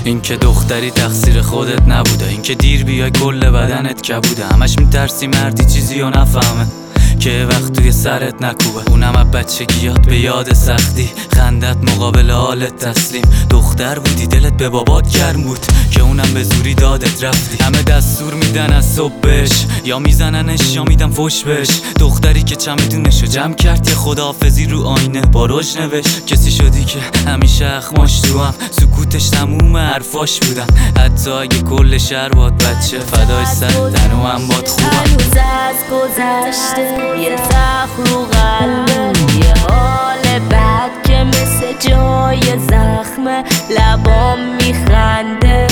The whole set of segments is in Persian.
این که دختری تقصیر خودت نبوده، این که دیر بیای کل بدنت کبوده. همش میترسی مردی چیزی رو نفهمه که وقت توی سرت نکوبه. اونم از بچگیات به یاد سختی، خندت مقابل حالت تسلیم. دختر بودی دلت به بابات گرم بود که اونم به زوری دادت رفتی. همه دستور میدن از صبح بش، یا میزننش یا میدن فوش بش. دختری که چمدونشو جمع کرد یه خداحافظی رو آینه با رژ نوشت. کسی شدی که همیشه اخماش تو هم، سکوتش تموم حرفاش بودن. حتی اگه کل شهر باد بچه فدای سر تنو هم باد خوبم. هنوز از گذشته یه زخم رو قلبه، یه حال بد که مثل جای زخمه. لبام میخنده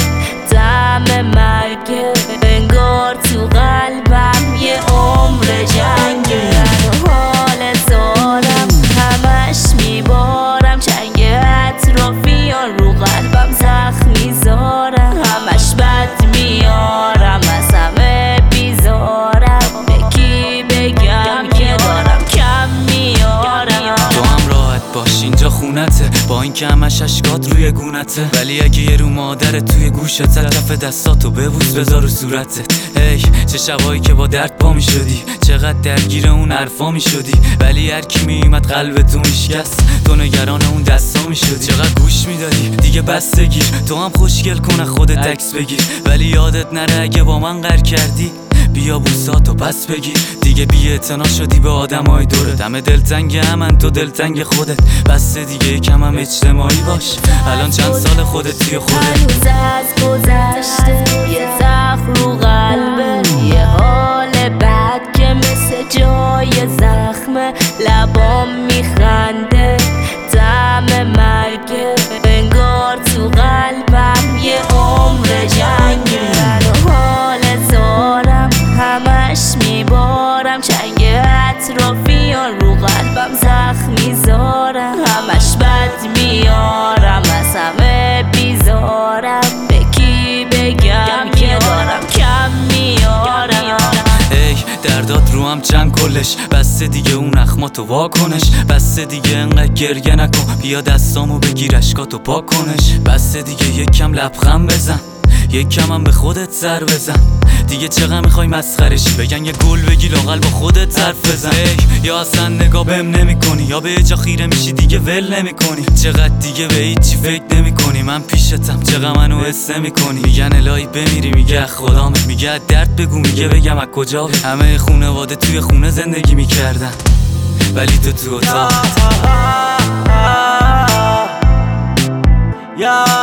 طعم مرگه، انگار تو قلبم یه عمر جنگه. حال زارم همش میبارم، چنگ اطرافیان رو قلبم زخم میذارم. همش بد میارم از همه بیزارم، به کی بگم که دارم کم میارم. تو هم راحت باش اینجا خونته، با این که همش اشکات روی گونته. ولی اگه یه رو مادرت توی گوشت، کف دستاتو ببوس بذار رو صورتت. هی چه شبایی که با درد پا می شدی، چقدر درگیر اون حرفا می شدی. ولی هر کی میومد قلبتو میشکست، تو نگران اون دستا می شدی. چقدر گوش میدادی دیگه بس بگیر، تو هم خوشگل کن خودت عکس بگیر. ولی یادت نره اگه با من قهر کردی بیا بوساتو پس بگیر. دیگه بی‌اعتنا شدی به آدمای دورت، همه دلتنگ همن تو دلتنگ خودت. بس دیگه یکم هم اجتماعی باش، الان چند سال خودت توی خودت. هنوز از گذشته یه زخم رو قلبه، یه حال بد که مثل جای زخمه. لبام میخنده طعم مرگه، انگار تو قلبم یه عمر جنگه. حال زارم همش میبارم، چنگ اطرافیان رو قلبم زخم میذارم. همش بد میارم از همه بیزارم، به کی بگم که دارم کم میارم. ای دردات رو هم چند کلش، بسته دیگه اون اخماتو واکنش. بسته دیگه انقدر گریه نکن، بیا دستامو بگیر اشکاتو پاک کنش. بسته دیگه یکم لبخند بزن، یکم هم به خودت سر بزن. دیگه چقدر میخوای مسخرشی، بگن یه گل بگی لااقل با خودت حرف بزن. یا اصلا نگاه بهم نمیکنی، یا به جا خیره میشی دیگه ول نمیکنی. چقدر دیگه به هیچی فکر نمیکنی، من پیشتم چقدر منو حس نمیکنی. میگن الهی بمیری، میگه خدامت، میگه درد بگو، میگه بگم از کجا. همه خونواده توی خونه زندگی میکردن ولی تو اتاق.